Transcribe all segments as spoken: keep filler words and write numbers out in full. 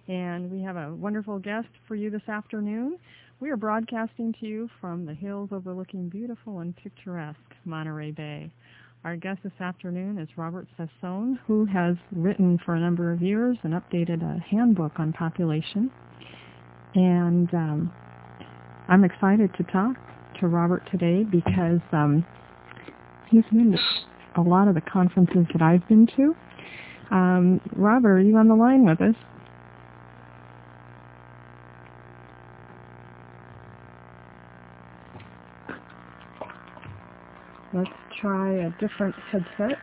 and we have a wonderful guest for you this afternoon. We are broadcasting to you from the hills overlooking beautiful and picturesque Monterey Bay. Our guest this afternoon is Robert Sassone, who has written for a number of years and updated a handbook on population. And um, I'm excited to talk to Robert today because um, he's been to a lot of the conferences that I've been to. Um, Robert, are you on the line with us? Let's try a different headset.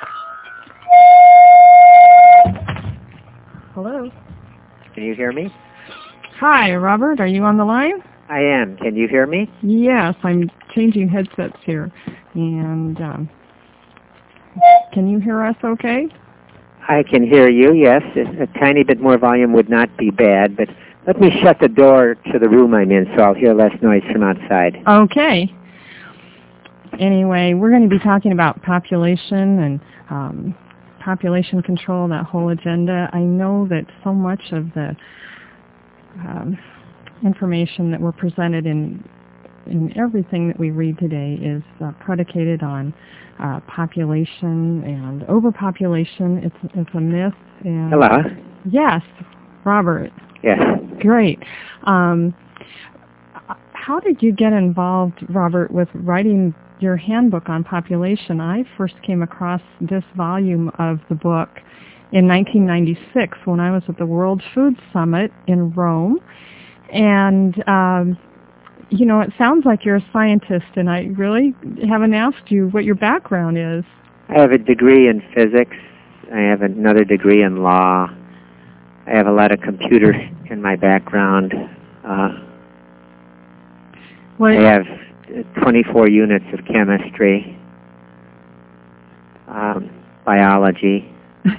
Hello? Can you hear me? Hi, Robert. Are you on the line? I am. Can you hear me? Yes, I'm changing headsets here. And um, can you hear us okay? I can hear you, yes. A tiny bit more volume would not be bad, but let me shut the door to the room I'm in so I'll hear less noise from outside. Okay. Anyway, we're going to be talking about population and um, population control, that whole agenda. I know that so much of the um, information that we're presented in in everything that we read today is uh, predicated on uh, population and overpopulation. It's it's a myth. And Hello. Yes, Robert. Yes. Great. Um, how did you get involved, Robert, with writing your handbook on population? I first came across this volume of the book in nineteen ninety-six when I was at the World Food Summit in Rome. And, um, you know, it sounds like you're a scientist, and I really haven't asked you what your background is. I have a degree in physics. I have another degree in law. I have a lot of computers in my background. Uh, what? I have twenty-four units of chemistry, um, biology,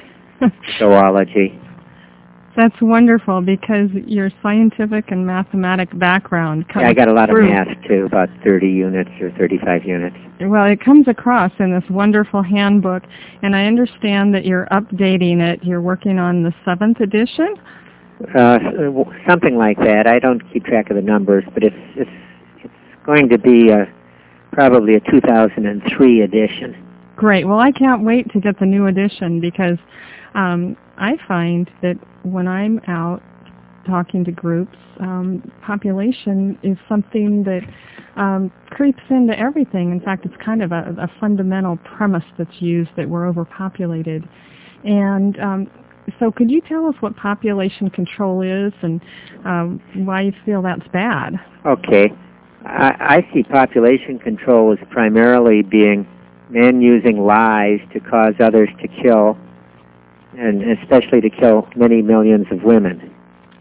zoology. That's wonderful because your scientific and mathematic background comes Yeah, I got a lot through. of math too, about thirty units or thirty-five units. Well, it comes across in this wonderful handbook, and I understand that you're updating it. You're working on the seventh edition? Uh, something like that. I don't keep track of the numbers, but it's it's it's going to be a, probably a two thousand three edition. Great. Well, I can't wait to get the new edition because um, I find that when I'm out talking to groups, um, population is something that um, creeps into everything. In fact, it's kind of a, a fundamental premise that's used that we're overpopulated. And um, so could you tell us what population control is and um, why you feel that's bad? Okay. I, I see population control as primarily being men using lies to cause others to kill, and especially to kill many millions of women.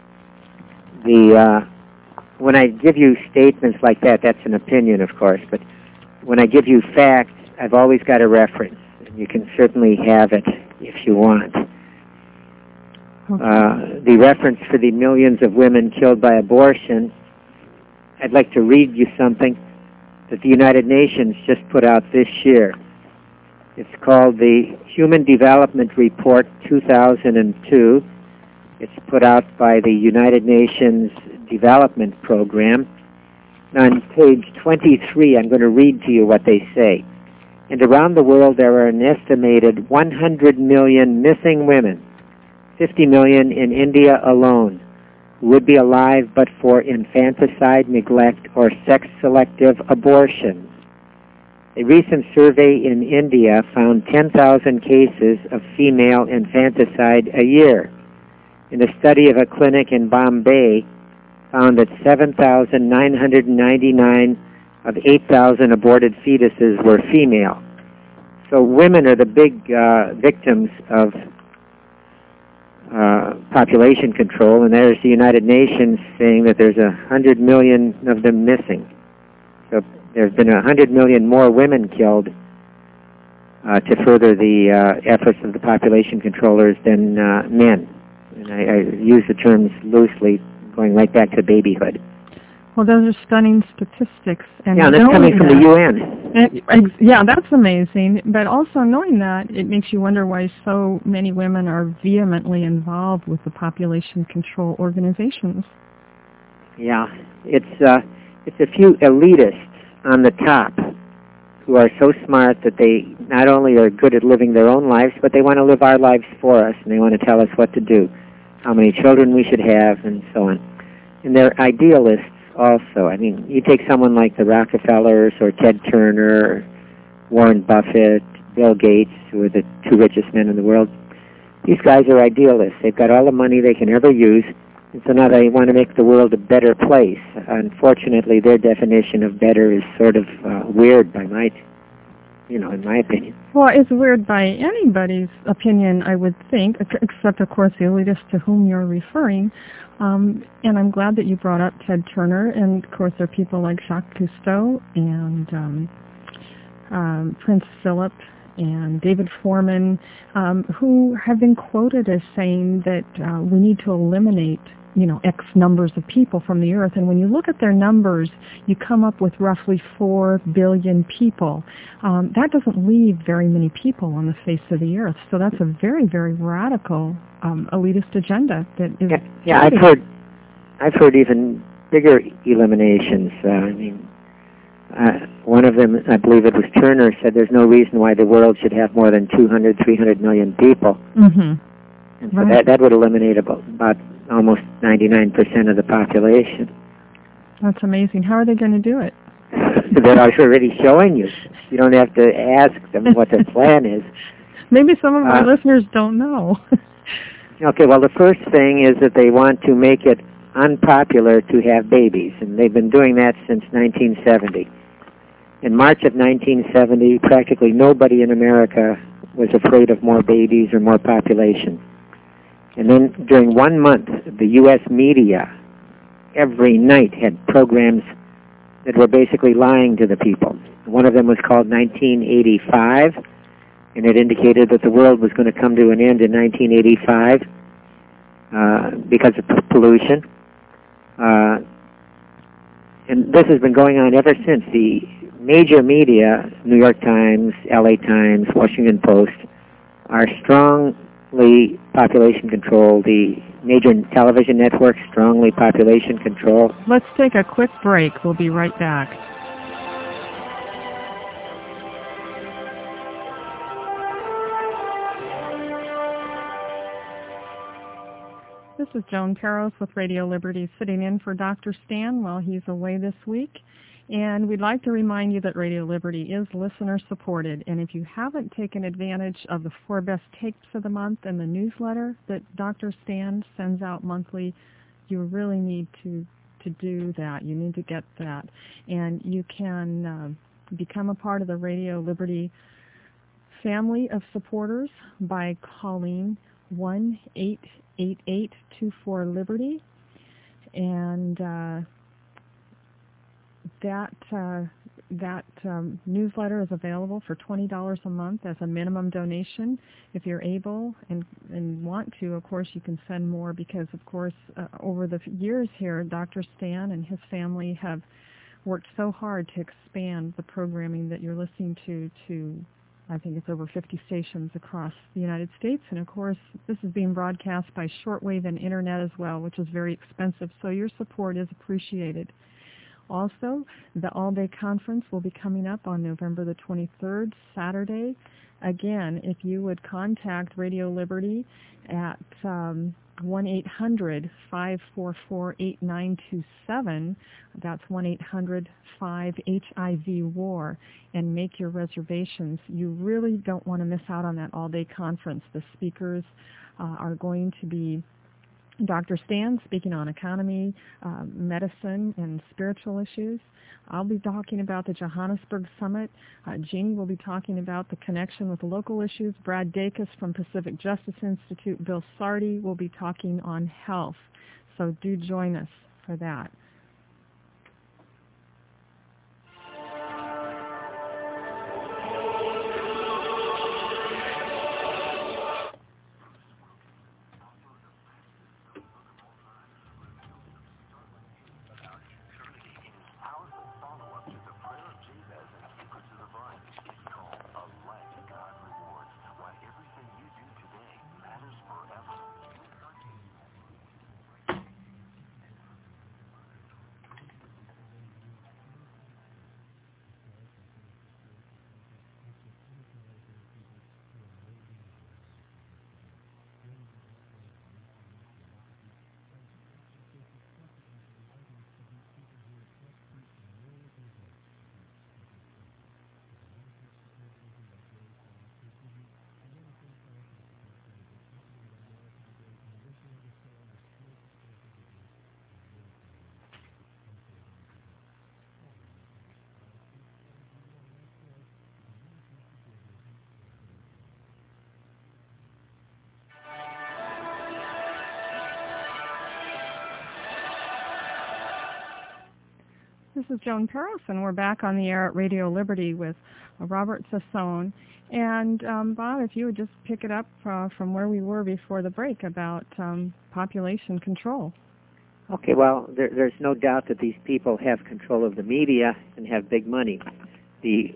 The uh, when I give you statements like that, that's an opinion, of course, but when I give you facts, I've always got a reference, and you can certainly have it if you want. Okay. Uh, the reference for the millions of women killed by abortion, I'd like to read you something that the United Nations just put out this year. It's called the Human Development Report two thousand two. It's put out by the United Nations Development Program. On page twenty-three, I'm going to read to you what they say. And around the world, there are an estimated one hundred million missing women, fifty million in India alone, who would be alive but for infanticide, neglect, or sex-selective abortions. A recent survey in India found ten thousand cases of female infanticide a year. And a study of a clinic in Bombay found that seven thousand nine hundred ninety-nine of eight thousand aborted fetuses were female. So women are the big uh, victims of uh, population control, and there's the United Nations saying that there's a hundred million of them missing. So there's been a hundred million more women killed uh, to further the uh, efforts of the population controllers than uh, men. And I, I use the terms loosely, going right back to babyhood. Well, those are stunning statistics. And yeah, that's coming from that, the U N. it, yeah, that's amazing. But also knowing that, it makes you wonder why so many women are vehemently involved with the population control organizations. Yeah, it's uh, it's a few elitists on the top who are so smart that they not only are good at living their own lives, but they want to live our lives for us, and they want to tell us what to do, how many children we should have, and so on. And they're idealists also. I mean, you take someone like the Rockefellers or Ted Turner, or Warren Buffett, Bill Gates, who are the two richest men in the world. These guys are idealists. They've got all the money they can ever use, and so now they want to make the world a better place. Unfortunately, their definition of better is sort of uh, weird by my, you know, in my opinion. Well, it's weird by anybody's opinion, I would think, except, of course, the elitist to whom you're referring. Um, and I'm glad that you brought up Ted Turner. And, of course, there are people like Jacques Cousteau and um, um, Prince Philip and David Foreman, um, who have been quoted as saying that uh, we need to eliminate, you know, X numbers of people from the earth. And when you look at their numbers, you come up with roughly four billion people. Um, that doesn't leave very many people on the face of the earth. So that's a very, very radical um, elitist agenda. That is yeah, yeah I've heard, I've heard even bigger eliminations. Uh, I mean, uh, one of them, I believe it was Turner, said there's no reason why the world should have more than two hundred, three hundred million people. Mm-hmm. And so right. that, that would eliminate about, about almost ninety-nine percent of the population. That's amazing. How are they going to do it? They're already showing you. You don't have to ask them what their plan is. Maybe some of our uh, listeners don't know. Okay, well, the first thing is that they want to make it unpopular to have babies, and they've been doing that since nineteen seventy. In March of nineteen seventy, practically nobody in America was afraid of more babies or more population. And then during one month, the U S media every night had programs that were basically lying to the people. One of them was called nineteen eighty-five, and it indicated that the world was going to come to an end in nineteen eighty-five uh, because of p- pollution. Uh, and this has been going on ever since. The major media, New York Times, L A Times, Washington Post, are strongly population control. The major television networks, strongly population control. Let's take a quick break. We'll be right back. This is Joan Peros with Radio Liberty, sitting in for Doctor Stan while he's away this week. And we'd like to remind you that Radio Liberty is listener-supported. And if you haven't taken advantage of the four best tapes of the month and the newsletter that Doctor Stan sends out monthly, you really need to, to do that. You need to get that. And you can uh, become a part of the Radio Liberty family of supporters by calling one eight eight eight two four Liberty. And uh, that uh, that um, newsletter is available for twenty dollars a month as a minimum donation. If you're able and, and want to, of course, you can send more because, of course, uh, over the years here, Doctor Stan and his family have worked so hard to expand the programming that you're listening to to, I think it's over fifty stations across the United States. And, of course, this is being broadcast by shortwave and Internet as well, which is very expensive. So your support is appreciated. Also, the all-day conference will be coming up on November the twenty-third, Saturday. Again, if you would contact Radio Liberty at um, one eight hundred five four four eight nine two seven, that's one eight hundred five H I V WAR, and make your reservations. You really don't want to miss out on that all-day conference. The speakers uh, are going to be Doctor Stan speaking on economy, uh, medicine, and spiritual issues. I'll be talking about the Johannesburg Summit. Uh, Jeannie will be talking about the connection with local issues. Brad Dacus from Pacific Justice Institute. Bill Sardi will be talking on health. So do join us for that. This is Joan Peros, and we're back on the air at Radio Liberty with uh, Robert Sassone. And, um, Bob, if you would just pick it up uh, from where we were before the break about um, population control. Okay, well, there, there's no doubt that these people have control of the media and have big money. The,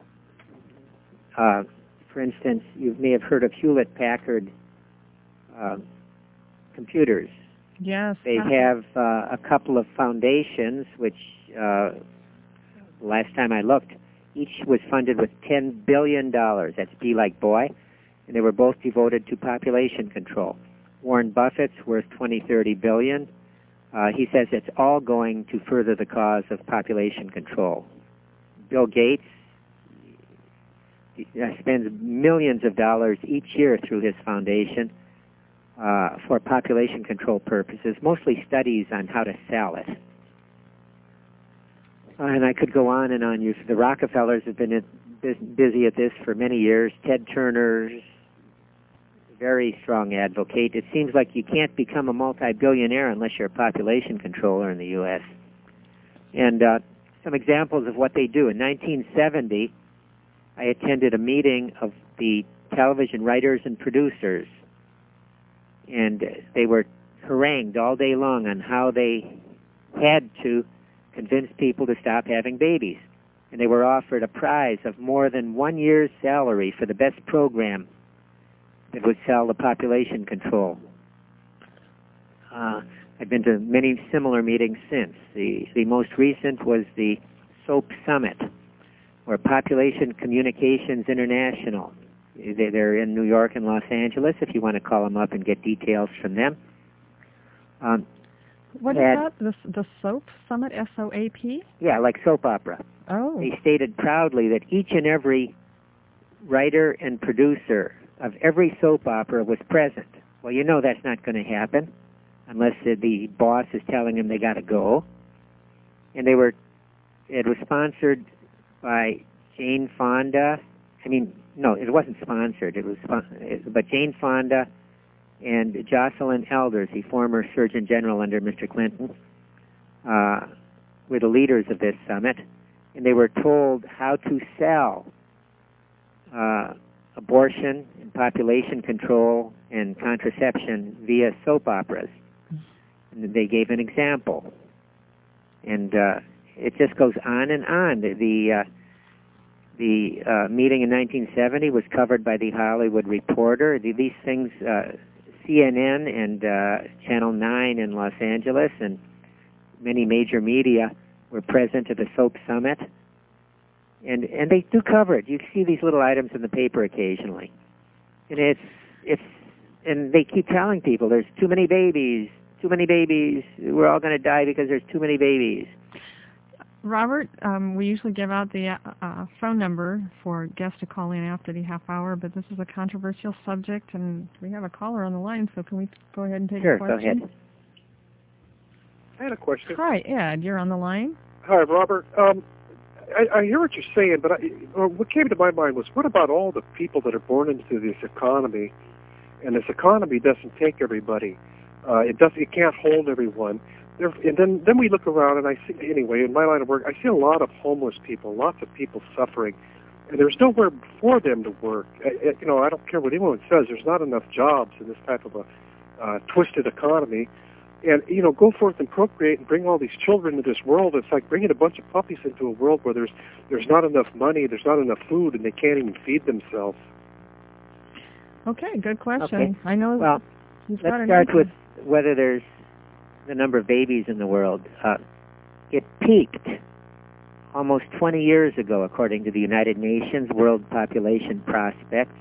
uh, for instance, you may have heard of Hewlett-Packard uh, computers. Yes. They have uh, a couple of foundations, which uh, last time I looked, each was funded with ten billion dollars. That's B like boy. And they were both devoted to population control. Warren Buffett's worth twenty, thirty billion. Uh, he says it's all going to further the cause of population control. Bill Gates uh, spends millions of dollars each year through his foundation uh, for population control purposes, mostly studies on how to sell it. Uh, and I could go on and on. You, the Rockefellers have been at, busy at this for many years. Ted Turner's very strong advocate. It seems like you can't become a multi-billionaire unless you're a population controller in the U S And uh, some examples of what they do. In nineteen seventy, I attended a meeting of the television writers and producers, and they were harangued all day long on how they had to convince people to stop having babies. And they were offered a prize of more than one year's salary for the best program that would sell the population control. Uh, I've been to many similar meetings since. The, the most recent was the SOAP Summit, or Population Communications International. They're in New York and Los Angeles, if you want to call them up and get details from them. Um, what is that? The, the SOAP Summit, S O A P? Yeah, like soap opera. Oh. They stated proudly that each and every writer and producer of every soap opera was present. Well, you know that's not going to happen unless the, the boss is telling them they got to go. And they were, it was sponsored by Jane Fonda. I mean, no, it wasn't sponsored. It was, but Jane Fonda and Jocelyn Elders, the former Surgeon General under Mister Clinton, uh, were the leaders of this summit, and they were told how to sell uh, abortion and population control and contraception via soap operas. And they gave an example. And uh, it just goes on and on. The, the, uh, the uh, meeting in nineteen seventy was covered by the Hollywood Reporter. The, these things, uh, C N N and uh, Channel nine in Los Angeles and many major media were present at the SOAP Summit. And and they do cover it. You see these little items in the paper occasionally, and it's it's and they keep telling people there's too many babies, too many babies. We're all going to die because there's too many babies. Robert, um, we usually give out the uh, phone number for guests to call in after the half hour, but this is a controversial subject, and we have a caller on the line. So can we go ahead and take sure, a question? Sure, go ahead. I had a question. Hi, Ed. You're on the line. Hi, Robert. Um, I, I hear what you're saying, but I, uh, what came to my mind was, what about all the people that are born into this economy, and this economy doesn't take everybody. Uh, it does. It can't hold everyone. There, and then, then we look around, and I see, anyway, in my line of work, I see a lot of homeless people, lots of people suffering, and there's nowhere for them to work. I, you know, I don't care what anyone says. There's not enough jobs in this type of a uh, twisted economy. And, you know, go forth and procreate and bring all these children into this world. It's like bringing a bunch of puppies into a world where there's there's not enough money, there's not enough food, and they can't even feed themselves. Okay, good question. Okay. I know. Well, you've let's got an start answer. with whether there's the number of babies in the world. Uh, it peaked almost twenty years ago, according to the United Nations World Population Prospects.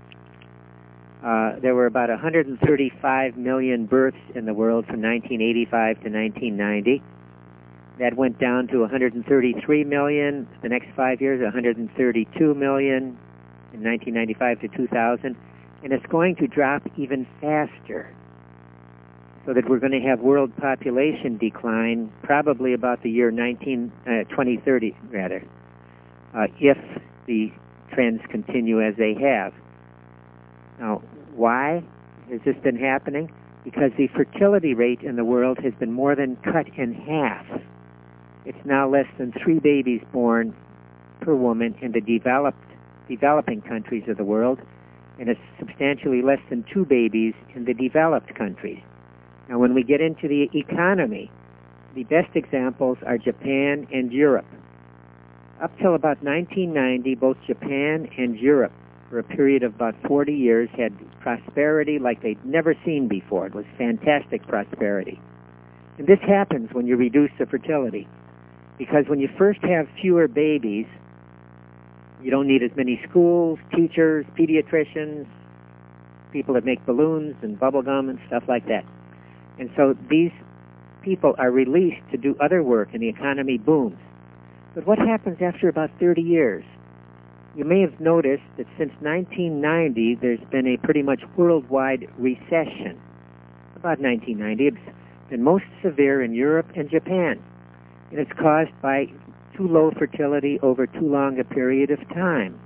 Uh, there were about one hundred thirty-five million births in the world from nineteen eighty-five to nineteen ninety. That went down to one hundred thirty-three million. The next five years, one hundred thirty-two million in nineteen ninety-five to two thousand. And it's going to drop even faster, so that we're going to have world population decline probably about the year nineteen, uh, twenty thirty, rather, uh, if the trends continue as they have. Now, why has this been happening? Because the fertility rate in the world has been more than cut in half It's now less than three babies born per woman in the developed, developing countries of the world, and it's substantially less than two babies in the developed countries. Now, when we get into the economy, the best examples are Japan and Europe. Up till about nineteen ninety, both Japan and Europe, for a period of about forty years, had prosperity like they'd never seen before. It was fantastic prosperity. And this happens when you reduce the fertility, because when you first have fewer babies, you don't need as many schools, teachers, pediatricians, people that make balloons and bubble gum and stuff like that. And so these people are released to do other work, and the economy booms. But what happens after about thirty years? You may have noticed that since nineteen ninety, there's been a pretty much worldwide recession. About nineteen ninety, it's been most severe in Europe and Japan. And it's caused by too low fertility over too long a period of time.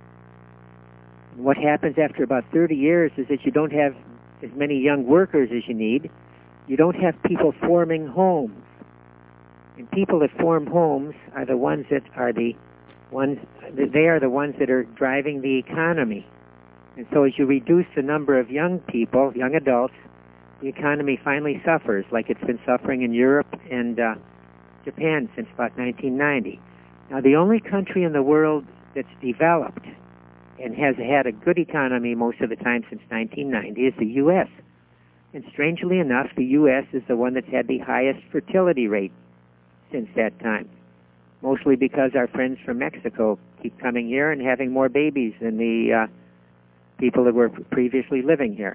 And what happens after about thirty years is that you don't have as many young workers as you need. You don't have people forming homes. And people that form homes are the ones that are the ones, they are the ones that are driving the economy. And so as you reduce the number of young people, young adults, the economy finally suffers, like it's been suffering in Europe and uh, Japan since about nineteen ninety. Now, the only country in the world that's developed and has had a good economy most of the time since nineteen ninety is the U S And strangely enough, the U S is the one that's had the highest fertility rate since that time, mostly because our friends from Mexico keep coming here and having more babies than the uh, people that were previously living here.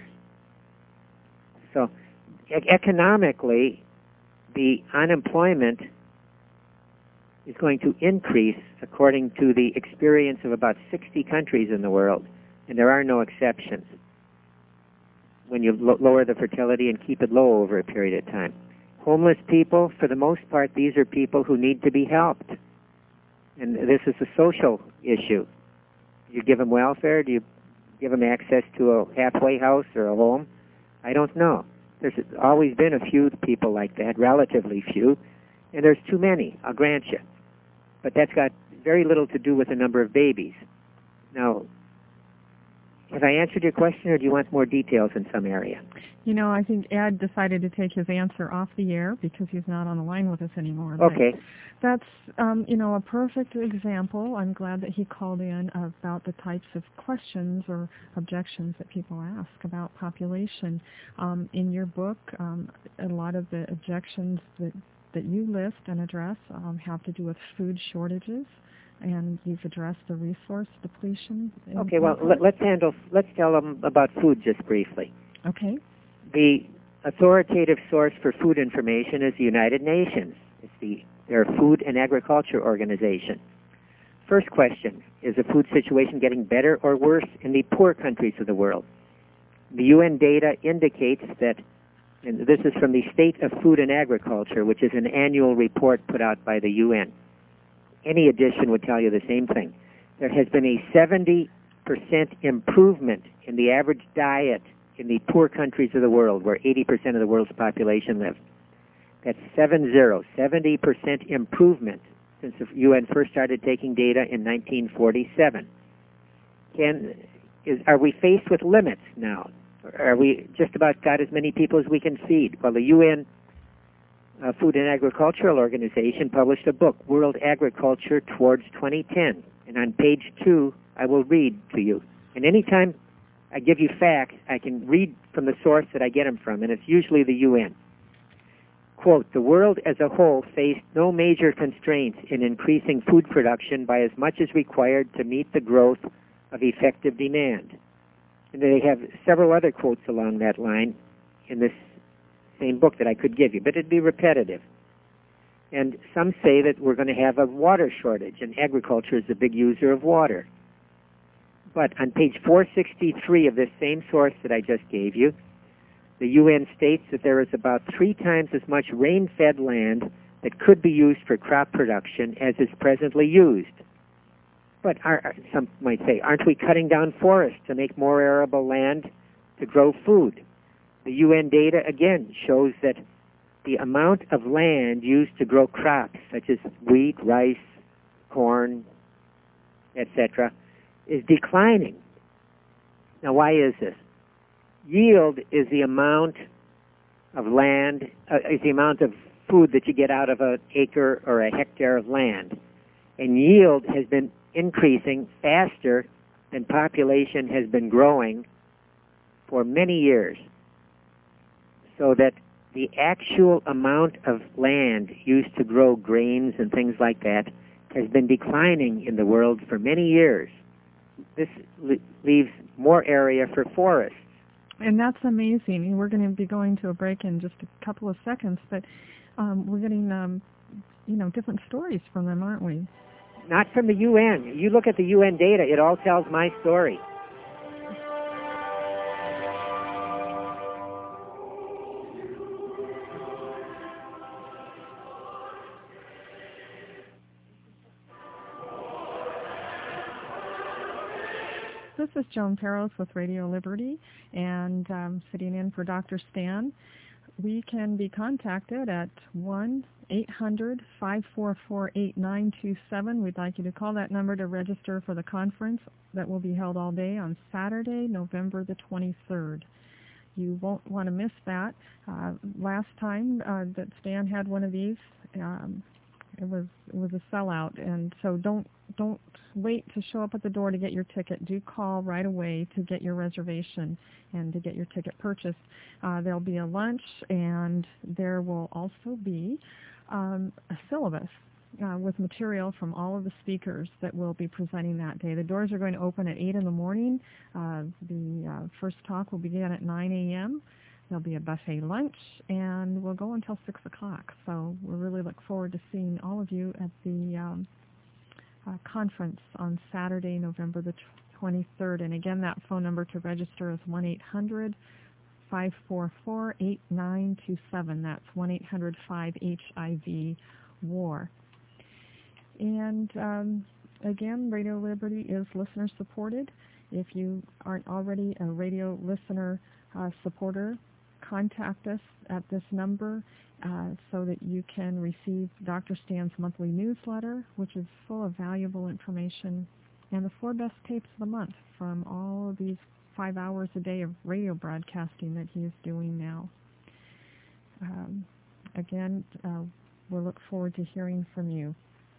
So e- economically, the unemployment is going to increase according to the experience of about sixty countries in the world, and there are no exceptions when you lo- lower the fertility and keep it low over a period of time. Homeless people, for the most part, these are people who need to be helped. And this is a social issue. Do you give them welfare? Do you give them access to a halfway house or a home? I don't know. There's always been a few people like that, relatively few, and there's too many, I'll grant you. But that's got very little to do with the number of babies. Now, have I answered your question, or do you want more details in some area? You know, I think Ed decided to take his answer off the air because he's not on the line with us anymore. Okay. But that's, um, you know, a perfect example. I'm glad that he called in about the types of questions or objections that people ask about population. Um, in your book, um, a lot of the objections that, that you list and address um, have to do with food shortages. And you've addressed the resource depletion. Okay, well, let, let's handle, let's tell them about food just briefly. Okay. The authoritative source for food information is the United Nations. It's the, their Food and Agriculture Organization. First question, is the food situation getting better or worse in the poor countries of the world? The U N data indicates that, and this is from the State of Food and Agriculture, which is an annual report put out by the U N. Any edition would tell you the same thing. There has been a seventy percent improvement in the average diet in the poor countries of the world, where eighty percent of the world's population live. That's seven zero, seventy percent improvement since the U N first started taking data in nineteen forty-seven. Can, is, are we faced with limits now? Are we just about got as many people as we can feed? Well, the U N Uh, Food and Agricultural Organization published a book, World Agriculture Towards twenty ten. And on page two, I will read to you. And anytime I give you facts, I can read from the source that I get them from, and it's usually the U N. Quote, the world as a whole faced no major constraints in increasing food production by as much as required to meet the growth of effective demand. And they have several other quotes along that line in this same book that I could give you, but it'd be repetitive. And some say that we're going to have a water shortage, and agriculture is a big user of water. But on page four sixty-three of this same source that I just gave you, the U N states that there is about three times as much rain-fed land that could be used for crop production as is presently used. But are, some might say, aren't we cutting down forests to make more arable land to grow food? The U N data, again, shows that the amount of land used to grow crops such as wheat, rice, corn, et cetera, is declining. Now, why is this? Yield is the amount of land, uh, is the amount of food that you get out of an acre or a hectare of land. And yield has been increasing faster than population has been growing for many years. So that the actual amount of land used to grow grains and things like that has been declining in the world for many years. This le- leaves more area for forests. And that's amazing. We're going to be going to a break in just a couple of seconds, but um, we're getting, um, you know, different stories from them, aren't we? Not from the U N. You look at the U N data, it all tells my story. This is Joan Peros with Radio Liberty, and um, sitting in for Doctor Stan. We can be contacted at one eight hundred, five four four, eight nine two seven. We'd like you to call that number to register for the conference that will be held all day on Saturday, November the twenty-third. You won't want to miss that. Uh, last time uh, that Stan had one of these, um, it was it was a sellout, and so don't don't wait to show up at the door to get your ticket. Do call right away to get your reservation and to get your ticket purchased. Uh, there'll be a lunch, and there will also be um, a syllabus uh, with material from all of the speakers that will be presenting that day. The doors are going to open at eight in the morning. Uh, the uh, first talk will begin at nine a.m. There'll be a buffet lunch, and we'll go until six o'clock. So we really look forward to seeing all of you at the um, uh, conference on Saturday, November the twenty-third. And again, that phone number to register is one eight hundred, five four four, eight nine two seven. That's one eight hundred, five H I V, WAR. And um, again, Radio Liberty is listener supported. If you aren't already a radio listener uh, supporter, contact us at this number uh, so that you can receive Doctor Stan's monthly newsletter, which is full of valuable information, and the four best tapes of the month from all of these five hours a day of radio broadcasting that he is doing now. Um, again, uh, we'll look forward to hearing from you.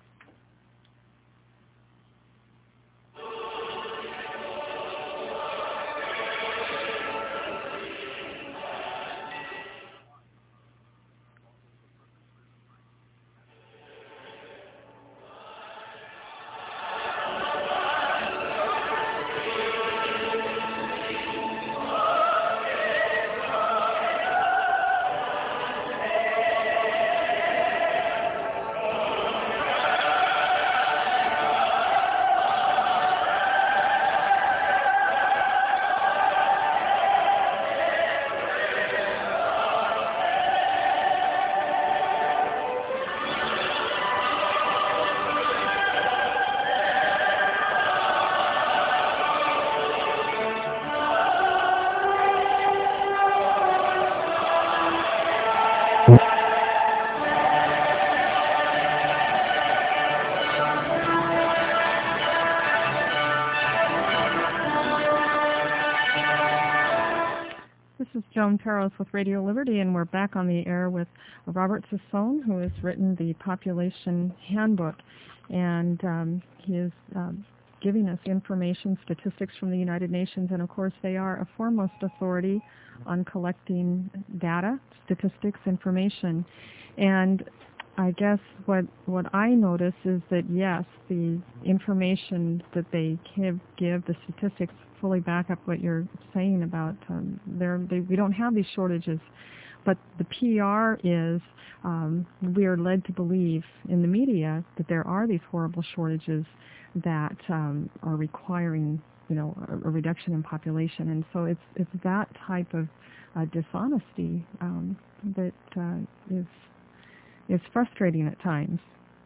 Joan Peros with Radio Liberty, and we're back on the air with Robert Sassone, who has written the Population Handbook, and um, he is um, giving us information, statistics from the United Nations, and of course they are a foremost authority on collecting data, statistics, information. And I guess what what I notice is that, yes, the information that they give, give the statistics fully back up what you're saying about um, there. They, we don't have these shortages, but the P R is um, we are led to believe in the media that there are these horrible shortages that um, are requiring, you know, a, a reduction in population, and so it's it's that type of uh, dishonesty um, that uh, is is frustrating at times.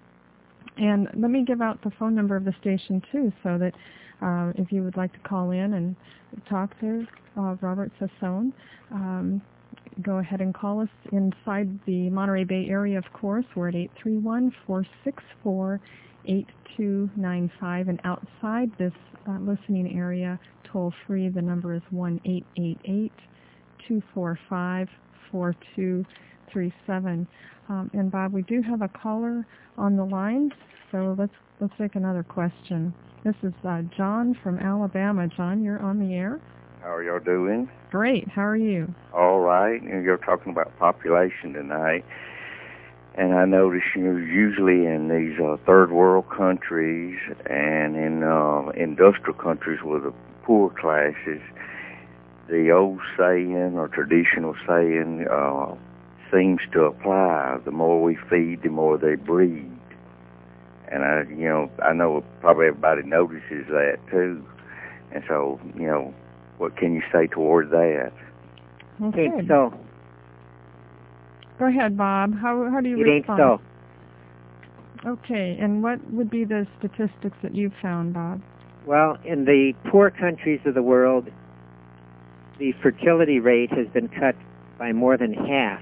And let me give out the phone number of the station too, so that uh, if you would like to call in and talk to uh, Robert Sassone, um, go ahead and call us inside the Monterey Bay area, of course. We're at eight three one, four six four, eight two nine five. And outside this uh, listening area, toll free, the number is one eight eight eight, two four five, four two three seven. Um, and Bob, we do have a caller on the line, so let's let's take another question. This is uh, John from Alabama. John, you're on the air. How are y'all doing? Great. How are you? All right. And you're talking about population tonight. And I notice, you know, usually in these uh, third world countries and in uh, industrial countries with the poor classes, the old saying or traditional saying uh, seems to apply. The more we feed, the more they breed. And I, you know, I know probably everybody notices that too. And so, you know, what can you say toward that? Okay. It ain't so. Go ahead, Bob. How how do you It ain't respond? so. Okay. And what would be the statistics that you've found, Bob? Well, in the poor countries of the world, the fertility rate has been cut by more than half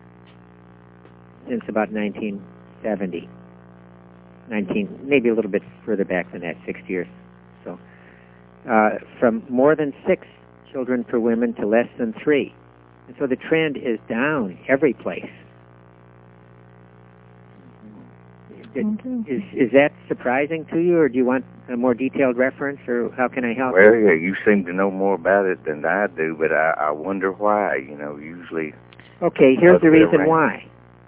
since about nineteen seventy. nineteen, maybe a little bit further back than that, sixty or so. Uh, from more than six children per woman to less than three. And so the trend is down every place. Did, Okay. is, is that surprising to you, or do you want a more detailed reference, or how can I help? Well, yeah, you seem to know more about it than I do, but I, I wonder why. You know, usually. Okay, here's the Other way reason around. why.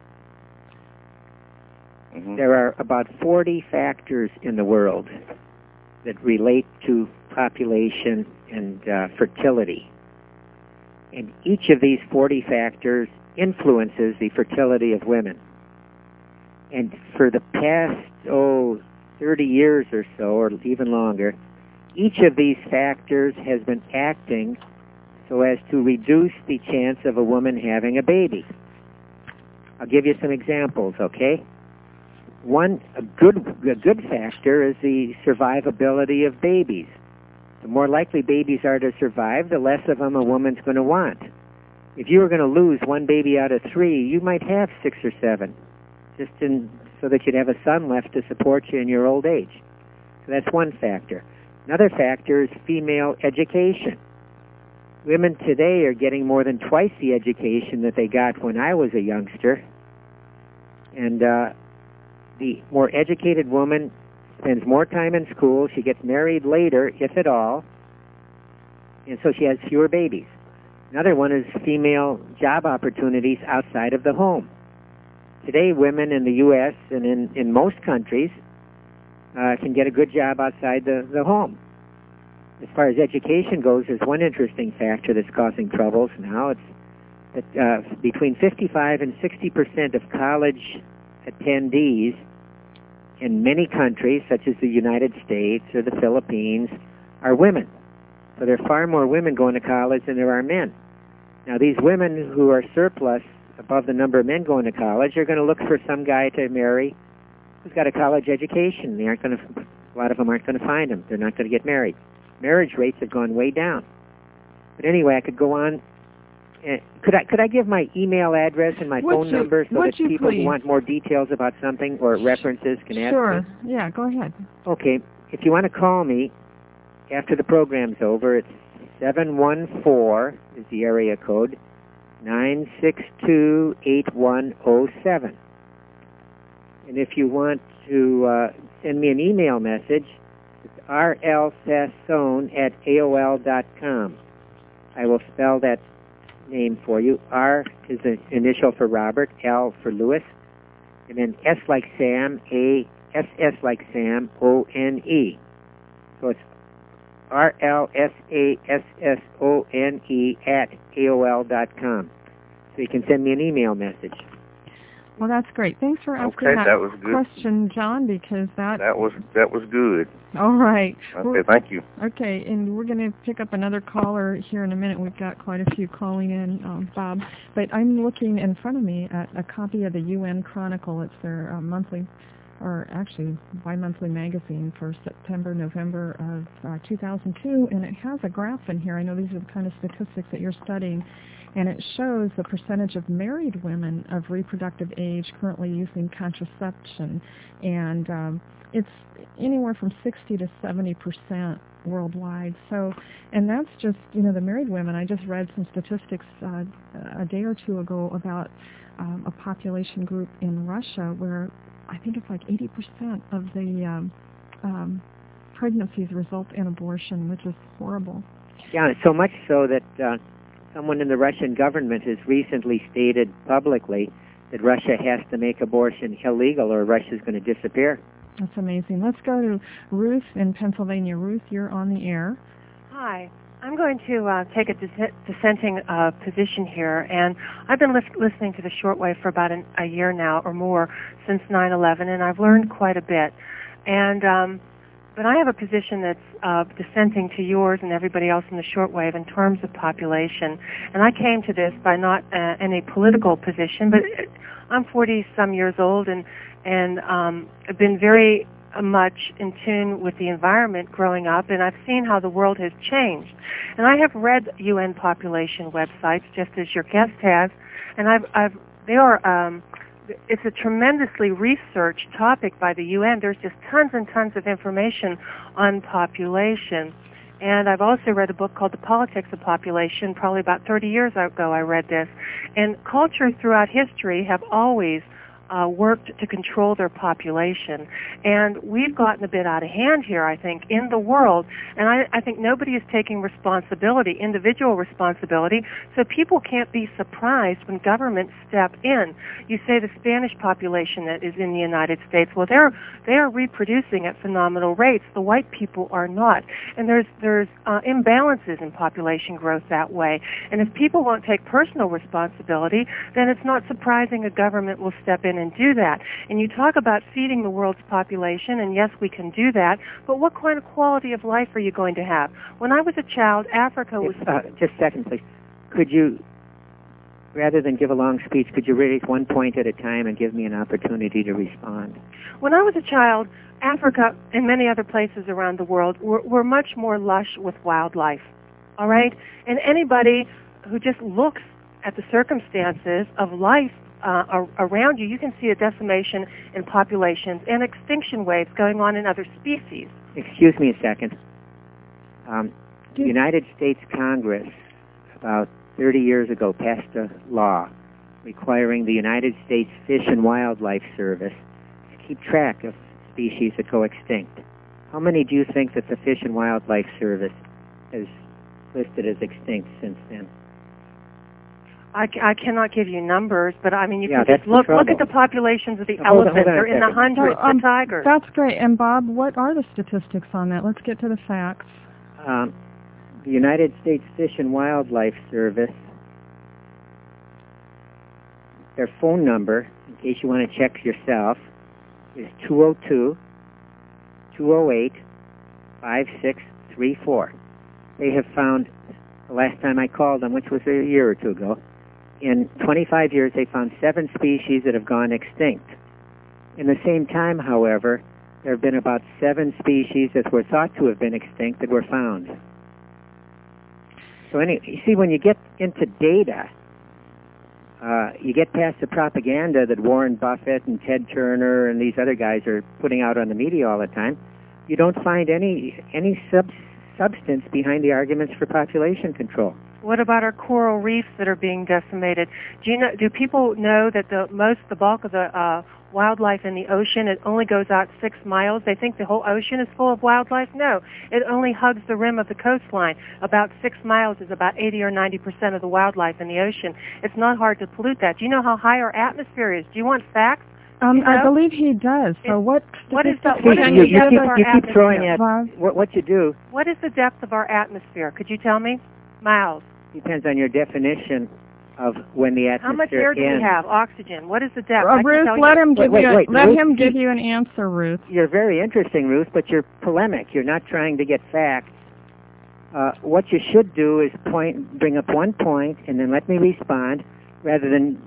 Mm-hmm. There are about forty factors in the world that relate to population and uh, fertility. And each of these forty factors influences the fertility of women. And for the past, oh, thirty years or so, or even longer, each of these factors has been acting so as to reduce the chance of a woman having a baby. I'll give you some examples, okay? One a good a good factor is the survivability of babies. The more likely babies are to survive, the less of them a woman's going to want. If you were going to lose one baby out of three, you might have six or seven, just in, so that you'd have a son left to support you in your old age. So that's one factor. Another factor is female education. Women today are getting more than twice the education that they got when I was a youngster. And uh, the more educated woman spends more time in school. She gets married later, if at all, and so she has fewer babies. Another one is female job opportunities outside of the home. Today, women in the U S and in, in most countries uh, can get a good job outside the, the home. As far as education goes, there's one interesting factor that's causing troubles now. It's that uh, between fifty-five and sixty percent of college attendees in many countries, such as the United States or the Philippines, are women. So there are far more women going to college than there are men. Now, these women who are surplus above the number of men going to college are going to look for some guy to marry who's got a college education. They aren't going to, a lot of them aren't going to find him. They're not going to get married. Marriage rates have gone way down. But anyway, I could go on. Uh, could I could I give my email address and my Would phone you- number so would that you people please? who want more details about something or references can ask Sure. me? Yeah, go ahead. Okay. If you want to call me after the program's over, it's seven one four is the area code, nine six two, eight one zero seven. And if you want to uh, send me an email message, it's r l sassone at a o l dot com. I will spell that name for you. R is the initial for Robert, L for Louis, and then S like Sam, A, S S like Sam, O N E. So it's R L S A S S O N E at A O L dot com. So you can send me an email message. Well, that's great. Thanks for asking Okay, that, that was good. question, John, because that... That was that was good. All right. Okay, We're- thank you. Okay, and we're going to pick up another caller here in a minute. We've got quite a few calling in, um, Bob. But I'm looking in front of me at a copy of the U N Chronicle. It's their uh, monthly or actually bi-monthly magazine for September, November of uh, two thousand two, and it has a graph in here. I know these are the kind of statistics that you're studying, and it shows the percentage of married women of reproductive age currently using contraception, and um, it's anywhere from sixty to seventy percent worldwide. So, and that's just, you know, the married women. I just read some statistics uh, a day or two ago about um, a population group in Russia where I think it's like eighty percent of the um, um, pregnancies result in abortion, which is horrible. Yeah, so much so that uh, someone in the Russian government has recently stated publicly that Russia has to make abortion illegal or Russia's going to disappear. That's amazing. Let's go to Ruth in Pennsylvania. Ruth, you're on the air. Hi. I'm going to uh, take a dis- dissenting uh, position here, and I've been li- listening to the shortwave for about an, a year now or more since nine eleven, and I've learned quite a bit. And um, but I have a position that's uh, dissenting to yours and everybody else in the shortwave in terms of population. And I came to this by not uh, any political position, but I'm forty some years old, and and um, I've been very much in tune with the environment growing up, and I've seen how the world has changed. And I have read U N population websites, just as your guest has, and I've, I've they are, um, it's a tremendously researched topic by the U N. There's just tons and tons of information on population. And I've also read a book called The Politics of Population. Probably about thirty years ago I read this. And cultures throughout history have always Uh, worked to control their population. And we've gotten a bit out of hand here, I think, in the world. And I, I think nobody is taking responsibility, individual responsibility, so people can't be surprised when governments step in. You say the Spanish population that is in the United States, well, they're, they are reproducing at phenomenal rates. The white people are not. And there's, there's uh, imbalances in population growth that way. And if people won't take personal responsibility, then it's not surprising a government will step in and do that. And you talk about feeding the world's population, and yes, we can do that, but what kind of quality of life are you going to have? When I was a child, Africa was... If, uh, just a second, please. Could you, rather than give a long speech, could you raise one point at a time and give me an opportunity to respond? When I was a child, Africa and many other places around the world were, were much more lush with wildlife, all right? And anybody who just looks at the circumstances of life Uh, around you, you can see a decimation in populations and extinction waves going on in other species. Excuse me a second. Um, the United States Congress, about thirty years ago, passed a law requiring the United States Fish and Wildlife Service to keep track of species that go extinct. How many do you think that the Fish and Wildlife Service has listed as extinct since then? I, I cannot give you numbers, but I mean, you yeah, can just look look at the populations of the hold elephants. On, They're in the hundreds. So, um, the tigers. That's great. And Bob, what are the statistics on that? Let's get to the facts. Um, the United States Fish and Wildlife Service, their phone number, in case you want to check yourself, is two oh two, two oh eight, five six three four. They have found, the last time I called them, which was a year or two ago, in twenty-five years, they found seven species that have gone extinct. In the same time, however, there have been about seven species that were thought to have been extinct that were found. So anyway, you see, when you get into data, uh, you get past the propaganda that Warren Buffett and Ted Turner and these other guys are putting out on the media all the time, you don't find any, any sub substance behind the arguments for population control. What about our coral reefs that are being decimated? Do you know? Do people know that the most, the bulk of the uh, wildlife in the ocean, it only goes out six miles? They think the whole ocean is full of wildlife. No, it only hugs the rim of the coastline. About six miles is about eighty or ninety percent of the wildlife in the ocean. It's not hard to pollute that. Do you know how high our atmosphere is? Do you want facts? Um, you know? I believe he does. So it, what? What is the? See, What is you, the you, depth keep, of our you keep atmosphere? throwing at what, what you do. What is the depth of our atmosphere? Could you tell me? Miles. Depends on your definition of when the atmosphere How much air do ends. we have? Oxygen. What is the depth? Uh, I can Ruth, tell let you. him give wait, you. wait, A, let Ruth, him give you an answer, Ruth. You're very interesting, Ruth, but you're polemic. You're not trying to get facts. Uh, what you should do is point, bring up one point, and then let me respond, rather than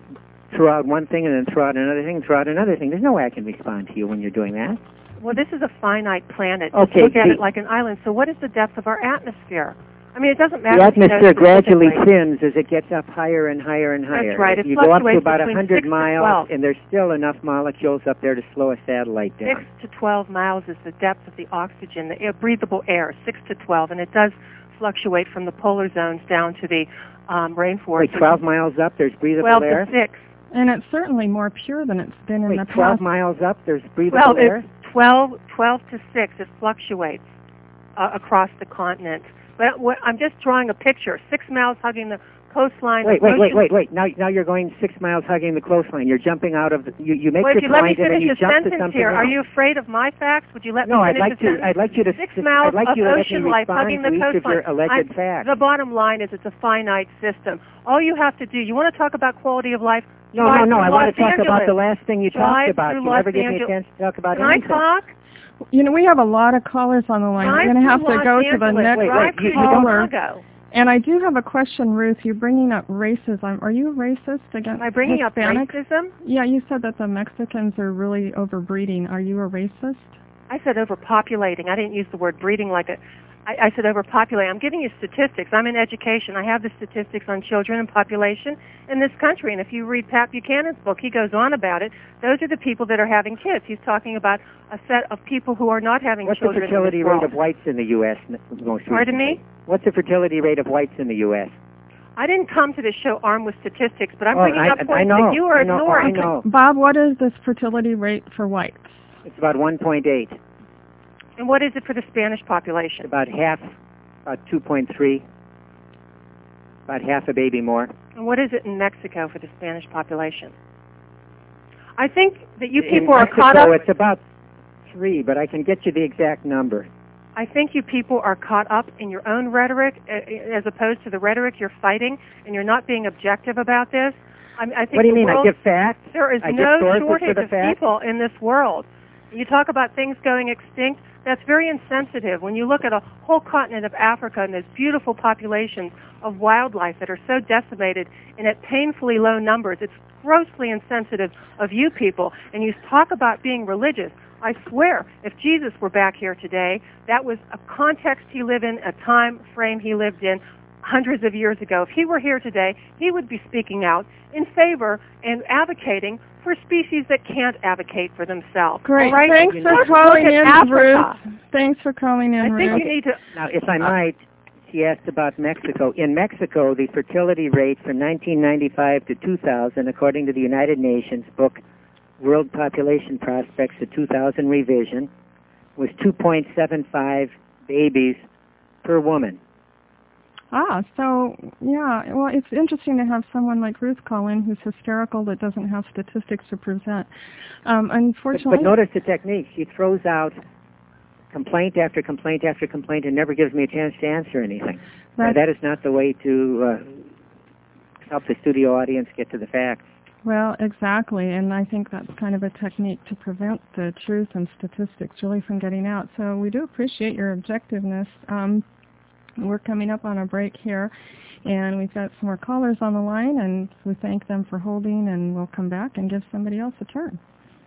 throw out one thing and then throw out another thing, throw out another thing. There's no way I can respond to you when you're doing that. Well, this is a finite planet. Okay, Look at the, it like an island. So what is the depth of our atmosphere? I mean, it doesn't matter. The atmosphere gradually specifically. thins as it gets up higher and higher and higher. That's right. It you go up to fluctuates about between one hundred six to miles, twelve. and there's still enough molecules up there to slow a satellite down. Six to twelve miles is the depth of the oxygen, the air, breathable air. Six to twelve, and it does fluctuate from the polar zones down to the um, rainforest. Wait, twelve miles up, there's breathable twelve air? to six. And it's certainly more pure than it's been in Wait, the twelve past. miles up, there's breathable Well, air? it's twelve, twelve to six. It fluctuates uh, across the continent. But what, I'm just drawing a picture. Six miles hugging the coastline. Wait, of wait, wait, ocean- wait, wait. Now, now you're going six miles hugging the coastline. You're jumping out of the, you, you make Well, if your you let me point and then finish you a jump to sentence something here, else. are you afraid of my facts? Would you let No, me I'd finish like a to. sentence? I'd like you to. Six to miles I'd like of you to let me ocean life respond hugging to the each of your coastline. alleged I- facts. The bottom line is it's a finite system. All you have to do, you want to talk about quality of life? No, no, drive no. through I want Los to talk about Angeles. the last thing you Drive talked about. through You Los never give me a Angeles. chance to talk about Can I anything. talk? You know, we have a lot of callers on the line. Drive We're going to have through to Los go to the Angeles. next Wait, Drive wait, you- through you don't- caller. Chicago. And I do have a question, Ruth. You're bringing up racism. Are you racist against Am I bringing Hispanics? up racism? Yeah, you said that the Mexicans are really overbreeding. Are you a racist? I said overpopulating. I didn't use the word breeding like a. I, I said overpopulating. I'm giving you statistics. I'm in education. I have the statistics on children and population in this country. And if you read Pat Buchanan's book, he goes on about it. Those are the people that are having kids. He's talking about a set of people who are not having What's the children fertility in this rate world. of whites in the U S n- most Pardon recently? me? What's the fertility rate of whites in the U S? I didn't come to this show armed with statistics, but I'm Oh, bringing I- up I points know, that you are I know, ignoring. I know. Bob, what is this fertility rate for whites? It's about one point eight. And what is it for the Spanish It's population? about half, about two point three. About half a baby more. And what is it in Mexico for the Spanish population? I think that you in people are Mexico, caught up. it's about three, but I can get you the exact number. I think you people are caught up in your own rhetoric uh, as opposed to the rhetoric you're fighting, and you're not being objective about this. I, mean, I think What do you the mean? I world, give facts? there is I give no sources for shortage the of facts? people in this world. You talk about things going extinct. That's very insensitive. When you look at a whole continent of Africa and those beautiful populations of wildlife that are so decimated and at painfully low numbers, it's grossly insensitive of you people. And you talk about being religious. I swear, if Jesus were back here today, that was a context he lived in, a time frame he lived in hundreds of years ago. If he were here today, he would be speaking out in favor and advocating for species that can't advocate for themselves. Great. All right? Thanks You for know- calling Look at in, Africa. Ruth. Thanks for calling in, I think Ruth. you need to. Now, if I might, she asked about Mexico. In Mexico, the fertility rate from nineteen ninety-five to two thousand, according to the United Nations book World Population Prospects, the two thousand revision, was two point seven five babies per woman. Ah, so, yeah, well, it's interesting to have someone like Ruth call in who's hysterical that doesn't have statistics to present. Um, But, unfortunately, but notice the technique. She throws out complaint after complaint after complaint and never gives me a chance to answer anything. Now, Right. that is not the way to uh, help the studio audience get to the facts. well, exactly, and I think that's kind of a technique to prevent the truth and statistics really from getting out. So we do appreciate your objectiveness. Um, we're coming up on a break here, and we've got some more callers on the line, and we thank them for holding, and we'll come back and give somebody else a turn.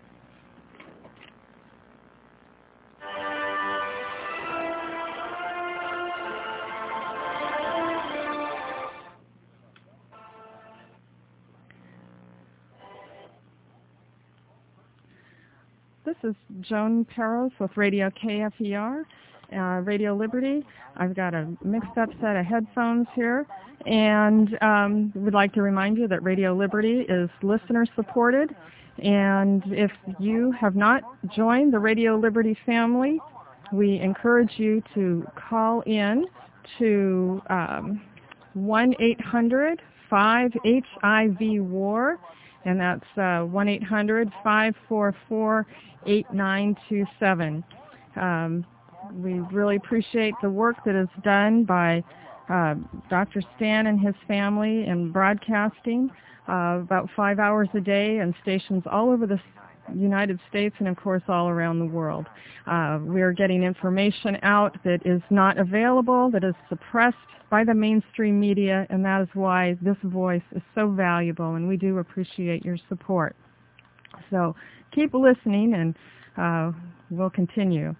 This is Joan Peros with Radio K F E R, uh, Radio Liberty. I've got a mixed-up set of headphones here, and um, we'd like to remind you that Radio Liberty is listener-supported, and if you have not joined the Radio Liberty family, we encourage you to call in to um, one eight hundred five H I V WAR, and that's uh, one eight hundred five four four eight nine two seven. Um, we really appreciate the work that is done by uh, Doctor Stan and his family in broadcasting uh, about five hours a day and stations all over the United States and, of course, all around the world. Uh, we're getting information out that is not available, that is suppressed by the mainstream media, and that is why this voice is so valuable, and we do appreciate your support. So keep listening, and uh, we'll continue.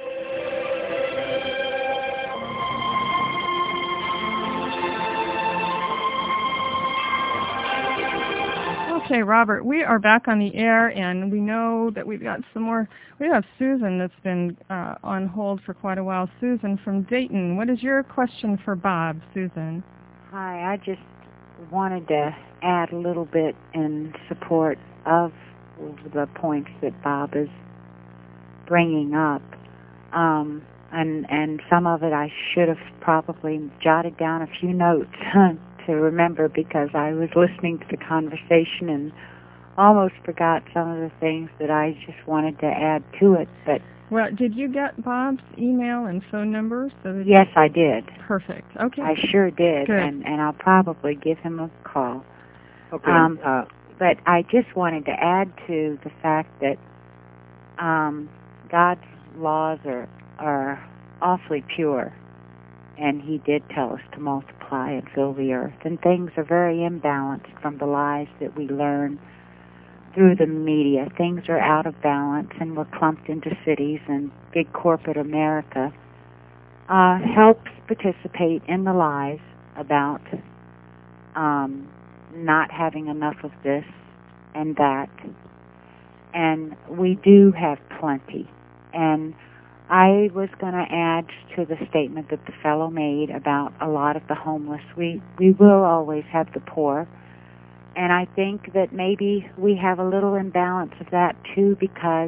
Okay, Robert, we are back on the air, and we know that we've got some more. We have Susan that's been uh, on hold for quite a while. Susan from Dayton, what is your question for Bob, Susan? Hi, I just wanted to add a little bit in support of the points that Bob is bringing up. Um, and, and some of it I should have probably jotted down a few notes to remember, because I was listening to the conversation and almost forgot some of the things that I just wanted to add to it. But well, did you get Bob's email and phone number? So that yes, I did. Perfect. Okay. I sure did, Good. and and I'll probably give him a call. Okay. Um, uh, but I just wanted to add to the fact that um, God's laws are are awfully pure. And he did tell us to multiply and fill the earth. And things are very imbalanced from the lies that we learn through the media. Things are out of balance, and we're clumped into cities, and big corporate America uh, helps participate in the lies about um, not having enough of this and that. And we do have plenty. And I was going to add to the statement that the fellow made about a lot of the homeless. We we will always have the poor, and I think that maybe we have a little imbalance of that too, because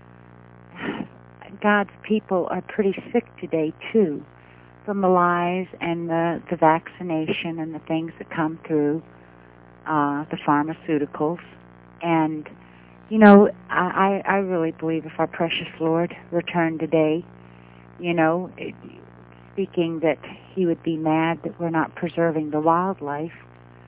God's people are pretty sick today too, from the lies and the, the vaccination and the things that come through uh, the pharmaceuticals. And You know, I, I really believe if our precious Lord returned today, you know, it, speaking that he would be mad that we're not preserving the wildlife,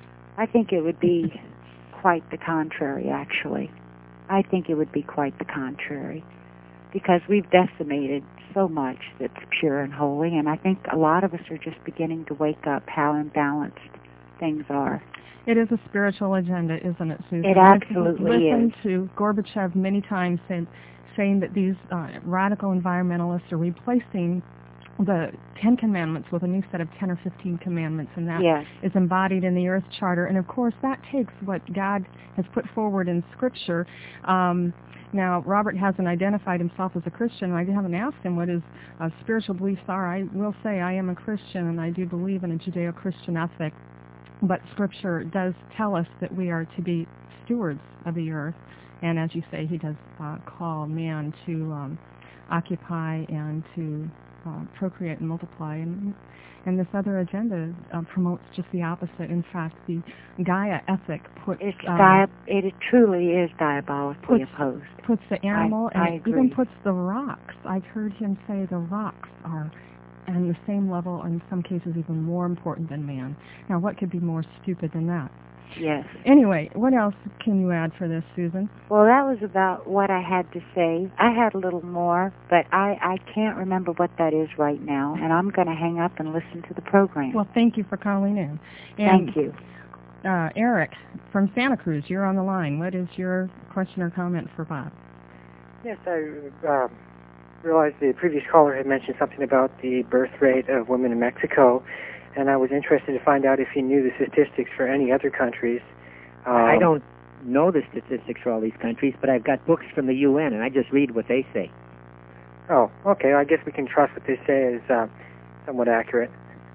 I think it would be quite the contrary, actually. I think it would be quite the contrary, because we've decimated so much that's pure and holy, and I think a lot of us are just beginning to wake up how imbalanced things are. It is a spiritual agenda, isn't it, Susan? It absolutely I've listened is. to Gorbachev many times saying, saying that these uh, radical environmentalists are replacing the Ten Commandments with a new set of ten or fifteen commandments, and that yes. is embodied in the Earth Charter. And, of course, that takes what God has put forward in Scripture. Um, now, Robert hasn't identified himself as a Christian. I haven't asked him what his uh, spiritual beliefs are. I will say I am a Christian, and I do believe in a Judeo-Christian ethic. But Scripture does tell us that we are to be stewards of the earth. And as you say, he does uh, call man to um, occupy and to uh, procreate and multiply. And, and this other agenda uh, promotes just the opposite. In fact, the Gaia ethic puts... It's uh, dia- it truly is diabolically puts, opposed. puts the animal, I, I and it agree. even puts the rocks. I've heard him say the rocks are on the same level, in some cases even more important than man. Now, what could be more stupid than that? Yes. Anyway, what else can you add for this, Susan? Well, that was about what I had to say. I had a little more, but I, I can't remember what that is right now, and I'm going to hang up and listen to the program. Well, thank you for calling in. And, Thank you. Uh, Eric from Santa Cruz, you're on the line. What is your question or comment for Bob? Yes, I uh, realized the previous caller had mentioned something about the birth rate of women in Mexico, and I was interested to find out if he knew the statistics for any other countries. Um, I don't know the statistics for all these countries, but I've got books from the U N, and I just read what they say. Oh, okay. I guess we can trust what they say is uh, somewhat accurate.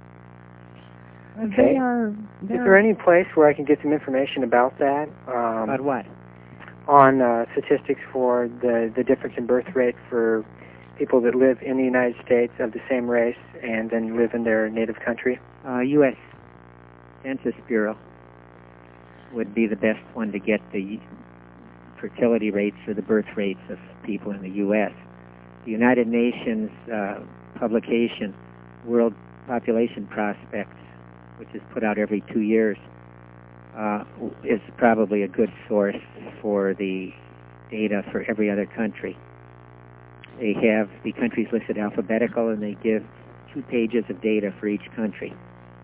Okay. They are, is there any place where I can get some information about that? Um, About what? On uh, statistics for the, the difference in birth rate for people that live in the United States of the same race and then live in their native country? Uh, U S Census Bureau would be the best one to get the fertility rates or the birth rates of people in the U S The United Nations uh, publication, World Population Prospects, which is put out every two years, uh, is probably a good source for the data for every other country. They have the countries listed alphabetical, and they give two pages of data for each country.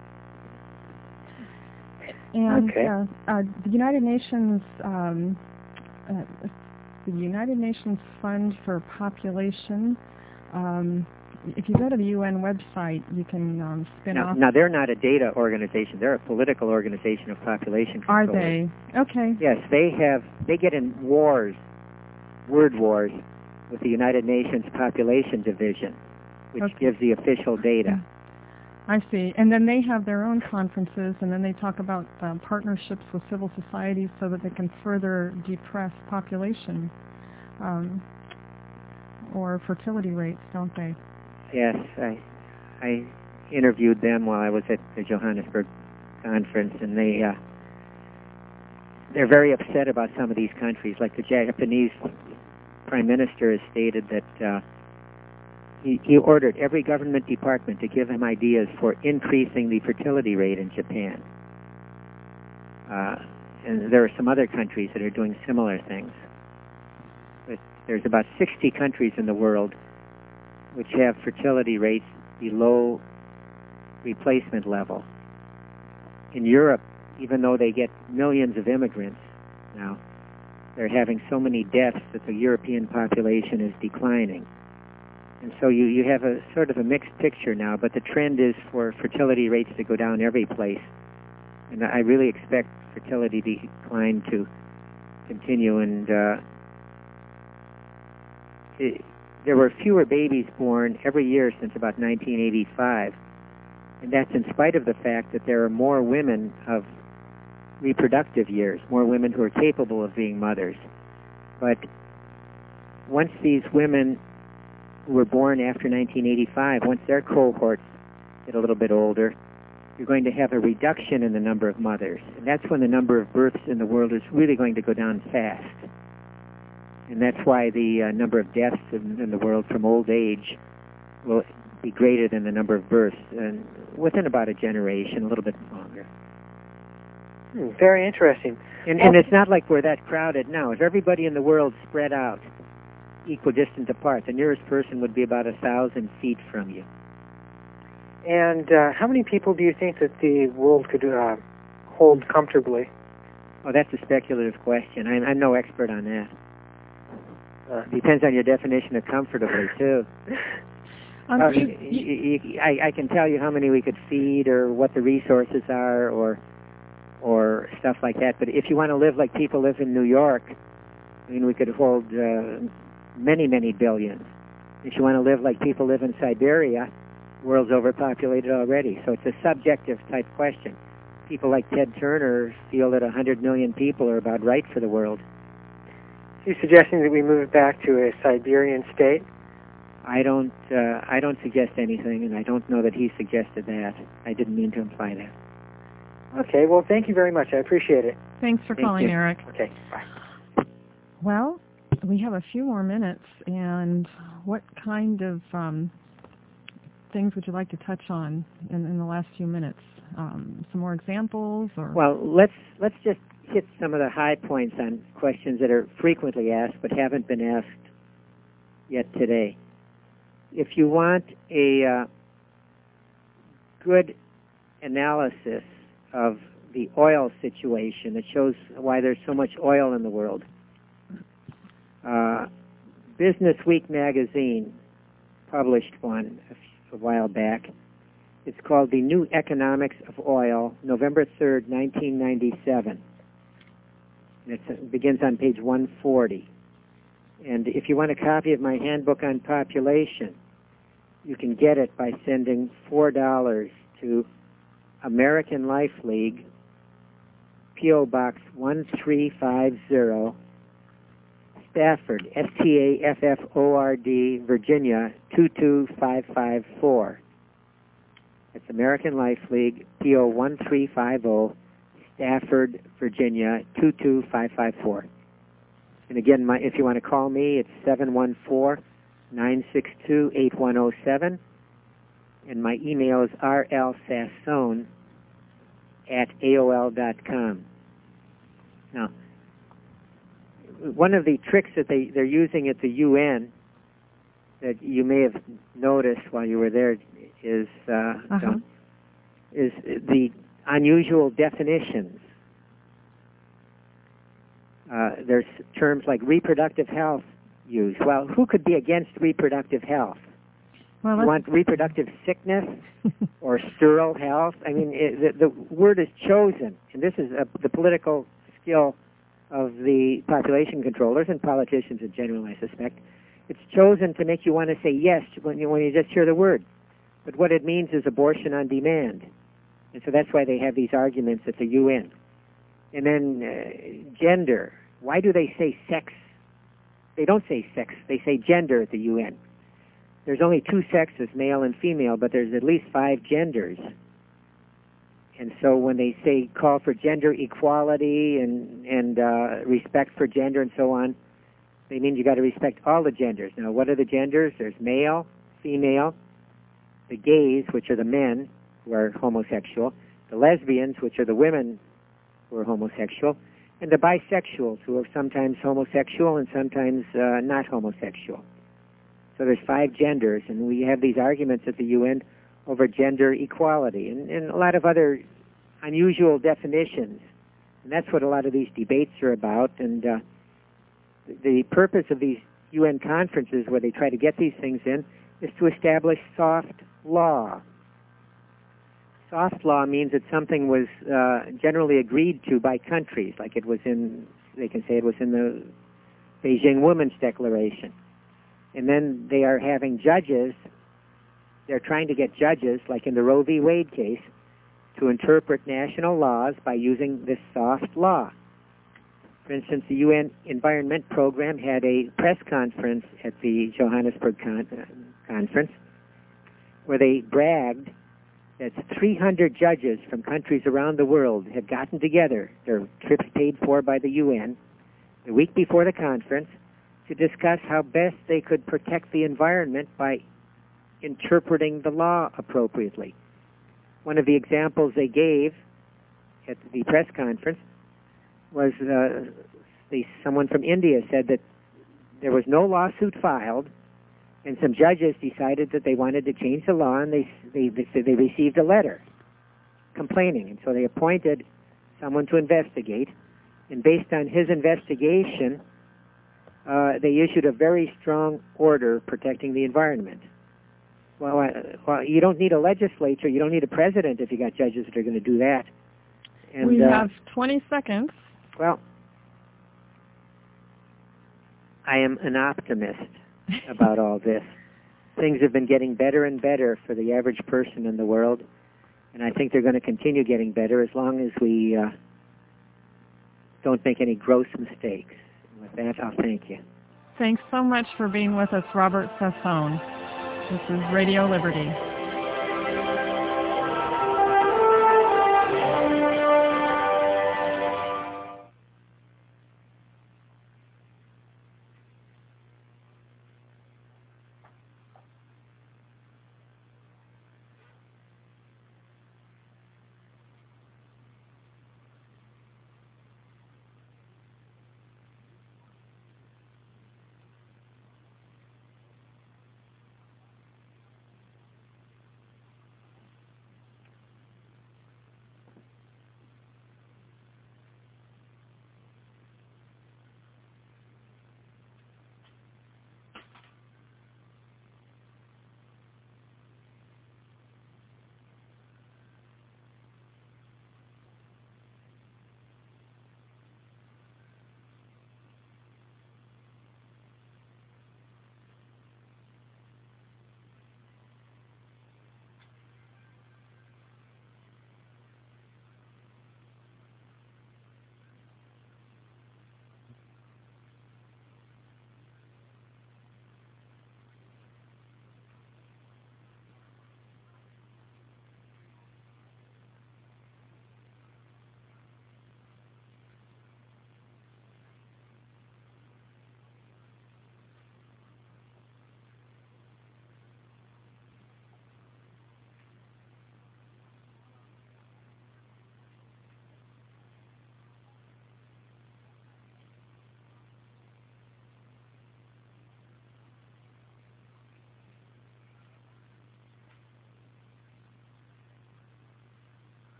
And Okay. uh, uh, the United Nations, um, uh, the United Nations Fund for Population. Um, if you go to the U N website, you can um, spin Now, off. now, they're not a data organization. They're a political organization of population control. Are they? Okay. Yes, they have. They get in wars, word wars, with the United Nations Population Division, which Okay. gives the official data. I see. And then they have their own conferences, and then they talk about um, partnerships with civil societies so that they can further depress population um, or fertility rates, don't they? Yes, I, I interviewed them while I was at the Johannesburg conference, and they, uh, they're very upset about some of these countries. Like the Japanese Prime Minister has stated that uh, he, he ordered every government department to give him ideas for increasing the fertility rate in Japan. Uh, and there are some other countries that are doing similar things. But there's about sixty countries in the world which have fertility rates below replacement level. In Europe, even though they get millions of immigrants now, they're having so many deaths that the European population is declining. And so you, you have a sort of a mixed picture now, but the trend is for fertility rates to go down every place. And I really expect fertility decline to continue. And uh, it, there were fewer babies born every year since about nineteen eighty-five. And that's in spite of the fact that there are more women of reproductive years, more women who are capable of being mothers. But once these women who were born after nineteen eighty-five, once their cohorts get a little bit older, you're going to have a reduction in the number of mothers. And that's when the number of births in the world is really going to go down fast. And that's why the uh, number of deaths in, in the world from old age will be greater than the number of births, and within about a generation, a little bit longer. Hmm, very interesting. And, and it's not like we're that crowded now. If everybody in the world spread out equidistant apart, the nearest person would be about a thousand feet from you. And uh, how many people do you think that the world could uh, hold comfortably? Oh, that's a speculative question. I'm, I'm no expert on that. Uh, Depends on your definition of comfortably, too. Um, Uh, you- y- y- y- I, I can tell you how many we could feed or what the resources are or or stuff like that. But if you want to live like people live in New York, I mean, we could hold uh, many, many billions. If you want to live like people live in Siberia, the world's overpopulated already. So it's a subjective type question. People like Ted Turner feel that one hundred million people are about right for the world. are you suggesting that we move back to a Siberian state? I don't uh, I don't suggest anything, and I don't know that he suggested that. I didn't mean to imply that. Okay, well, thank you very much. I appreciate it. Thanks for Thank calling, you. Eric. Okay, bye. Well, we have a few more minutes, and what kind of um, things would you like to touch on in, in the last few minutes? Um, some more examples, or Well, let's let's just hit some of the high points on questions that are frequently asked but haven't been asked yet today. If you want a uh, good analysis of the oil situation that shows why there's so much oil in the world, uh, Business Week magazine published one a, f- a while back. It's called The New Economics of Oil, November third, nineteen ninety-seven. And it's, it begins on page one forty. And if you want a copy of my handbook on population, you can get it by sending four dollars to American Life League, P O Box one three five zero, Stafford, S T A F F O R D, Virginia, two two five five four. It's American Life League, P O one three five zero, Stafford, Virginia, two two five five four. And again, my, if you want to call me, it's seven one four, nine six two, eight one zero seven. And my email is r l sassone at A O L dot com. Now, one of the tricks that they, they're using at the U N that you may have noticed while you were there is, uh, Uh-huh. Dawn, is the unusual definitions. Uh, there's terms like reproductive health used. Well, who could be against reproductive health? Well, You let's- want reproductive sickness or sterile health? I mean, it, the, the word is chosen, and this is a, the political skill of the population controllers and politicians in general, I suspect. It's chosen to make you want to say yes when you, when you just hear the word. But what it means is abortion on demand. And so that's why they have these arguments at the U N. And then uh, gender. Why do they say sex? They don't say sex. They say gender at the U N. There's only two sexes, male and female, but there's at least five genders. And so when they say call for gender equality and, and uh, respect for gender and so on, they mean you got to respect all the genders. Now, what are the genders? There's male, female, the gays, which are the men who are homosexual, the lesbians, which are the women who are homosexual, and the bisexuals, who are sometimes homosexual and sometimes uh, not homosexual. So there's five genders, and we have these arguments at the U N over gender equality and, and a lot of other unusual definitions. And that's what a lot of these debates are about. And uh, the purpose of these U N conferences where they try to get these things in is to establish soft law. Soft law means that something was uh, generally agreed to by countries, like it was in, they can say it was in the Beijing Women's Declaration. And then they are having judges, they're trying to get judges, like in the Roe v. Wade case, to interpret national laws by using this soft law. For instance, the U N Environment Program had a press conference at the Johannesburg con- uh, conference where they bragged that three hundred judges from countries around the world had gotten together, their trips paid for by the U N, the week before the conference, to discuss how best they could protect the environment by interpreting the law appropriately. One of the examples they gave at the press conference was uh, the, someone from India said that there was no lawsuit filed, and some judges decided that they wanted to change the law, and they they they, they received a letter complaining, and so they appointed someone to investigate, and based on his investigation, uh, they issued a very strong order protecting the environment. Well, uh, well, you don't need a legislature, you don't need a president if you got judges that are going to do that. And, we uh, have twenty seconds. Well, I am an optimist about all this. Things have been getting better and better for the average person in the world, and I think they're going to continue getting better as long as we uh, don't make any gross mistakes. And with that, I'll thank you. Thanks so much for being with us, Robert Sassone. This is Radio Liberty.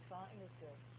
saw, it was good.